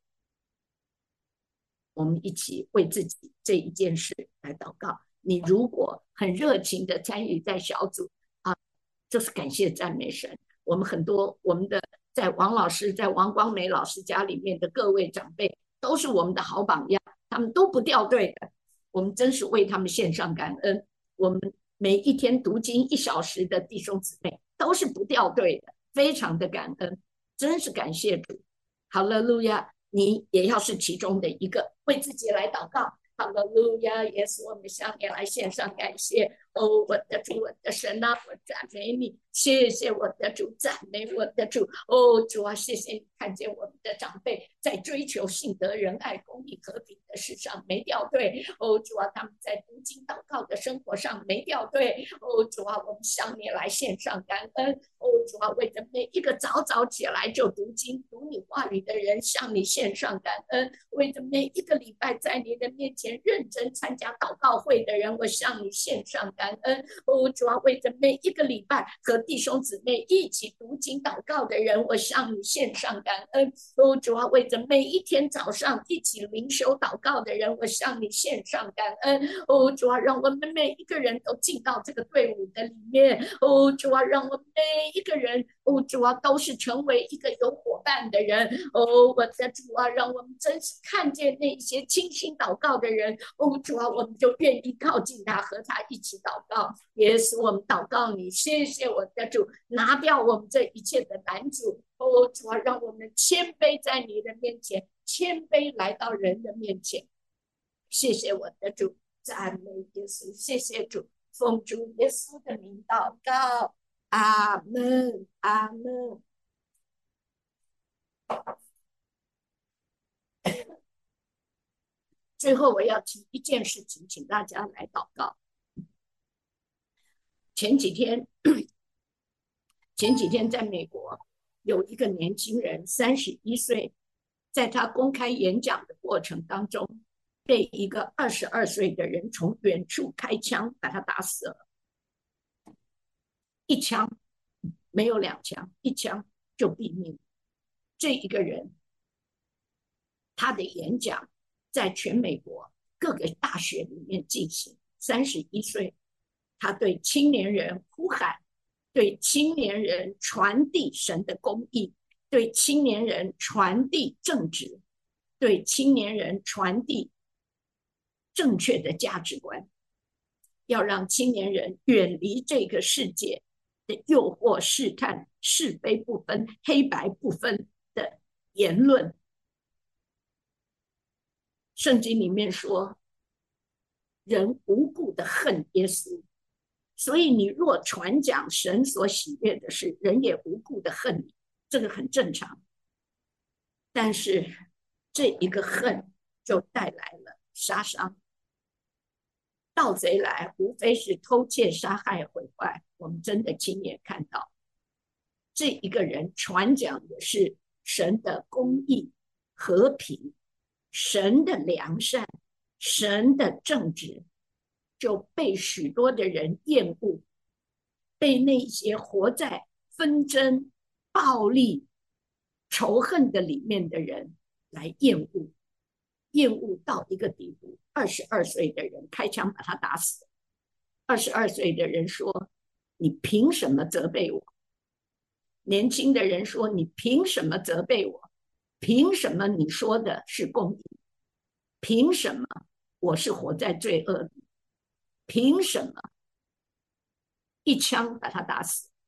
我们一起为自己这一件事来祷告。你如果很热情的参与在小组啊，就是感谢赞美神。我们很多我们的在王老师在王光美老师家里面的各位长辈都是我们的好榜样，他们都不掉队的，我们真是为他们献上感恩。我们每一天读经一小时的弟兄姊妹都是不掉队的，非常的感恩，真是感谢主。哈利路亚！你也要是其中的一个，为自己来祷告。哈利路亚！耶稣，我们向你来献上感谢。哦，我的主，我的神啊，我赞美你，谢谢我的主，赞美我的主。哦，主啊，谢谢你看见我们的长辈在追求信德、仁爱、公义、和平的事上没掉队。哦，主啊，他们在读经祷告的生活上没掉队。哦，主啊，我们向你来献上感恩。哦，主啊，为着每一个早早起来就读经、读你话语的人，向你献上感恩。为着每一个礼拜在你的面前认真参加祷告会的人，我向你献上感恩。哦，主啊，为着每一个礼拜和弟兄姊妹一起读经祷告的人，我向你献上感恩。哦，主啊，为着每一天早上一起灵修祷告的人，我向你献上感恩。哦，主啊，让我们每一个人都进到这个队伍的里面。哦，主啊，让我们每一个人，哦，主啊，都是成为一个有伙伴的人。哦，我的主啊，让我们真是看见那些倾心祷告的人。哦，主啊，我们就愿意靠近他，和他一起祷告。耶稣，我们祷告你，谢谢我的主，拿掉我们这一切的拦阻。哦，主啊，让我们谦卑在你的面前，谦卑来到人的面前。谢谢我的主，赞美耶稣，谢谢主，奉主耶稣的名祷告，阿门，阿门。最后我要提一件事情，请大家来祷告。前几天，前几天在美国有一个年轻人，三十一岁，在他公开演讲的过程当中，被一个二十二岁的人从远处开枪把他打死了，一枪，没有两枪，一枪就毙命。这一个人，他的演讲在全美国各个大学里面进行。三十一岁，他对青年人呼喊，对青年人传递神的公义，对青年人传递正直，对青年人传递正确的价值观，要让青年人远离这个世界的诱惑、试探、是非不分、黑白不分的言论。圣经里面说，人无故的恨耶稣，所以你若传讲神所喜悦的事，人也无故的恨你，这个很正常。但是这一个恨就带来了杀伤。盗贼来无非是偷窃、杀害、毁坏，我们真的亲眼看到。这一个人传讲的是神的公义、和平，神的良善，神的正直，就被许多的人厌恶，被那些活在纷争、暴力、仇恨的里面的人来厌恶，厌恶到一个地步。二十二岁的人开枪把他打死，二十二岁的人说：“你凭什么责备我？”年轻的人说：“你凭什么责备我？凭什么你说的是公义？凭什么我是活在罪恶里？凭什么？”一枪把他打死。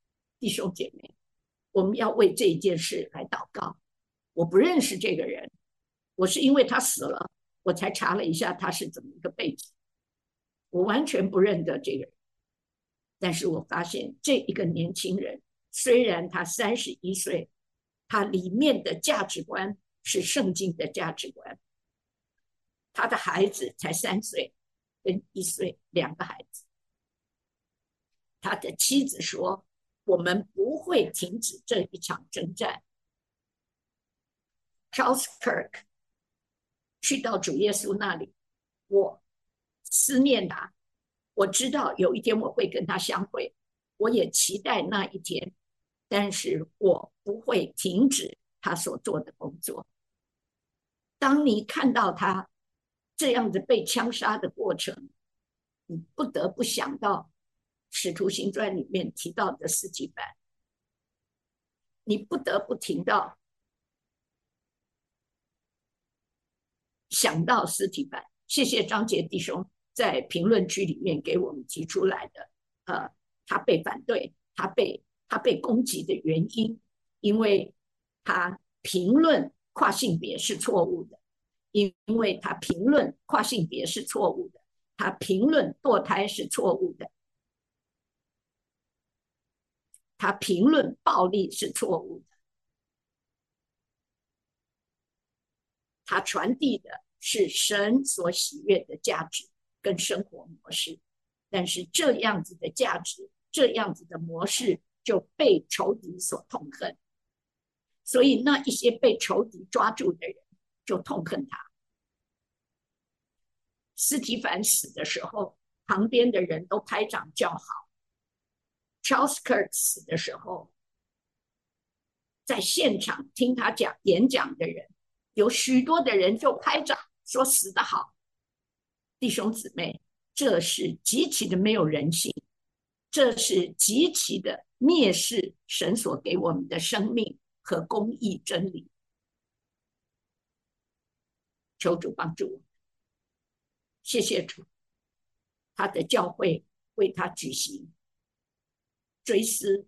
弟兄姐妹，我们要为这一件事来祷告。我不认识这个人，我是因为他死了，我才查了一下他是怎么一个背景，我完全不认得这个人。但是我发现这一个年轻人，虽然他三十一岁，他里面的价值观是圣经的价值观。他的孩子才三岁跟一岁，两个孩子。他的妻子说，我们不会停止这一场征战。Charles Kirk 去到主耶稣那里，我思念他，我知道有一天我会跟他相会，我也期待那一天，但是我不会停止他所做的工作。当你看到他这样子被枪杀的过程，你不得不想到使徒行传里面提到的司提反，你不得不听到想到司提反。谢谢张杰弟兄在评论区里面给我们提出来的，呃，他被反对，他被他被攻击的原因，因为他评论跨性别是错误的，因为他评论跨性别是错误的，他评论堕胎是错误的，他评论暴力是错误的，他传递的是神所喜悦的价值跟生活模式，但是这样子的价值，这样子的模式就被仇敌所痛恨，所以那一些被仇敌抓住的人就痛恨他。司提反死的时候，旁边的人都拍掌叫好。Charles Kirk 死的时候，在现场听他讲演讲的人，有许多的人就拍掌说死得好。弟兄姊妹，这是极其的没有人性，这是极其的蔑视神所给我们的生命和公义真理。求主帮助我们，谢谢主，他的教会为他举行追思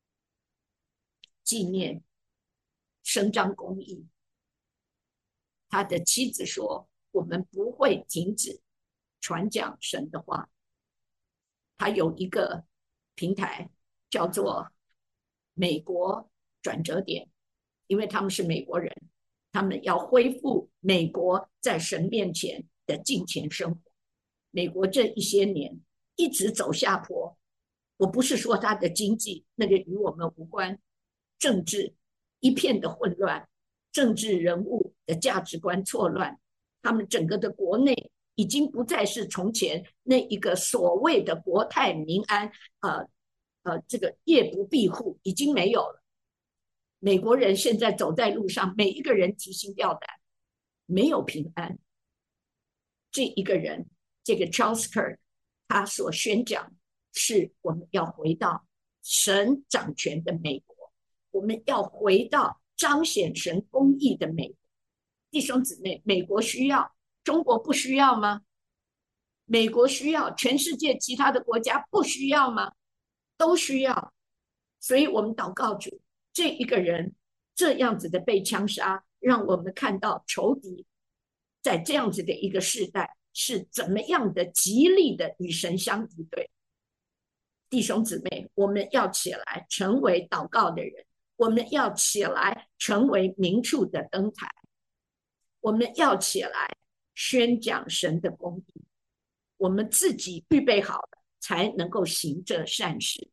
纪念，伸张公义。他的妻子说，我们不会停止传讲神的话。他有一个平台叫做美国转折点，因为他们是美国人，他们要恢复美国在神面前的敬虔生活。美国这一些年一直走下坡，我不是说他的经济，那个与我们无关，政治一片的混乱，政治人物的价值观错乱，他们整个的国内已经不再是从前那一个所谓的国泰民安，呃呃，这个夜不闭户已经没有了。美国人现在走在路上，每一个人提心吊胆，没有平安。这一个人，这个 Charles Kirk， 他所宣讲是我们要回到神掌权的美国，我们要回到彰显神公义的美国。弟兄姊妹，美国需要，中国不需要吗？美国需要，全世界其他的国家不需要吗？都需要。所以我们祷告主，这一个人这样子的被枪杀，让我们看到仇敌在这样子的一个世代是怎么样的极力的与神相敌对。弟兄姊妹，我们要起来成为祷告的人，我们要起来成为明处的灯台，我们要起来宣讲神的公义，我们自己预备好了，才能够行这善事。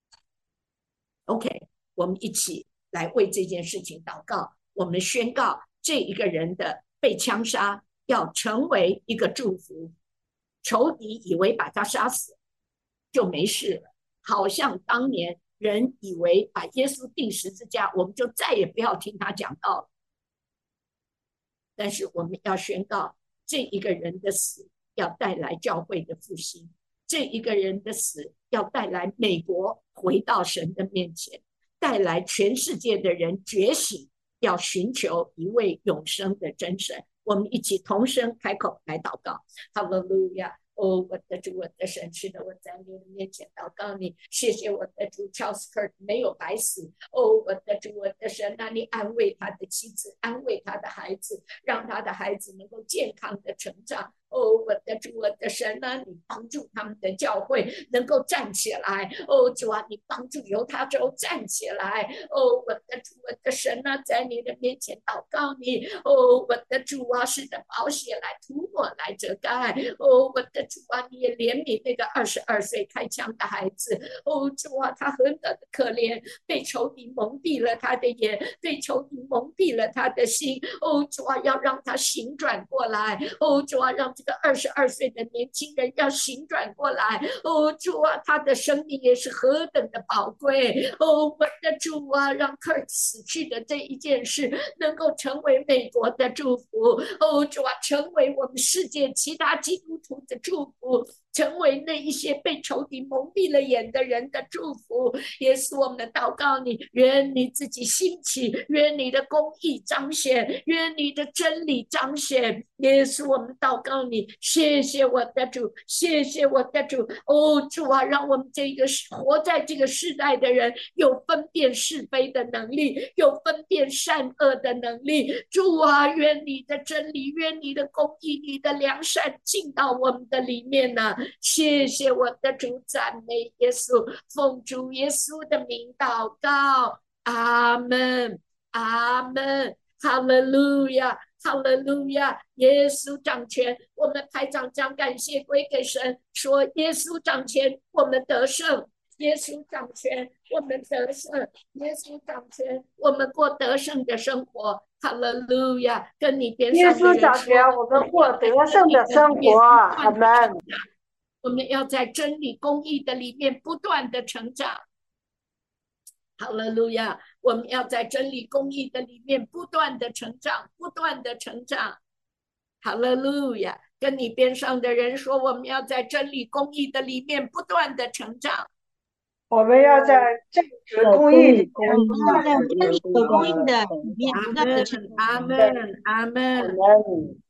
OK， 我们一起来为这件事情祷告，我们宣告这一个人的被枪杀要成为一个祝福。仇敌以为把他杀死就没事了，好像当年人以为把耶稣钉十字架，我们就再也不要听他讲道了。但是我们要宣告，这一个人的死要带来教会的复兴，这一个人的死要带来美国回到神的面前，带来全世界的人觉醒，要寻求一位永生的真神。我们一起同声开口来祷告。哈利路亚！ 哦，我的主，我的神，是的，我在你的面前祷告你，谢谢我的主 Charles Kirk 没有白死。哦，我的主，我的神，那你安慰他的妻子，安慰他的孩子，让他的孩子能够健康的成长。哦，我的主，我的神呢、啊，你帮助他们的教会能够站起来。哦，主啊，你帮助犹他州站起来。哦，我的主，我的神呢、啊，在你的面前祷告你。哦，我的主啊，是的，宝血来涂抹来遮盖。哦，我的主啊，你也怜悯那个二十二岁开枪的孩子。哦，主啊，他何等的可怜，被仇敌蒙蔽了他的眼，被仇敌蒙蔽了他的心。哦，主啊，要让他醒转过来。哦，主啊，让这个二十二岁的年轻人要醒转过来。哦，主啊，他的生命也是何等的宝贵。哦，我的主啊，让科尔死去的这一件事能够成为美国的祝福。哦，主啊，成为我们世界其他基督徒的祝福，成为那一些被仇敌蒙蔽了眼的人的祝福。也是我们祷告你，愿你自己兴起，愿你的公义彰显，愿你的真理彰显。也是我们祷告你，谢谢我的主，谢谢我的主。哦，主啊，让我们这个活在这个时代的人有分辨是非的能力，有分辨善恶的能力。主啊，愿你的真理，愿你的公义，你的良善进到我们的里面呢。谢谢我的主，赞美耶稣，奉主耶稣的名祷告，阿门，阿门，哈利路亚，哈利路亚，耶稣掌权。我们台长将感谢归给神，说耶稣掌权，我们得胜。耶稣掌权，我们得胜；耶稣掌权，我们过得胜的生活。哈利路亚！跟你边耶上的人稣掌权， 说， 我们过得胜的生活。阿门。 我们要在真理公义的里面不断的成长。哈利路亚！我们要在真理公义的里面不断的成长，不断的成长。哈利路亚！跟你边上的人说，我们要在真理公义的里面不断的成长。 我们要在正直公义里面我们要在真理和公义的里面不断的成长。 阿门，阿门，阿门。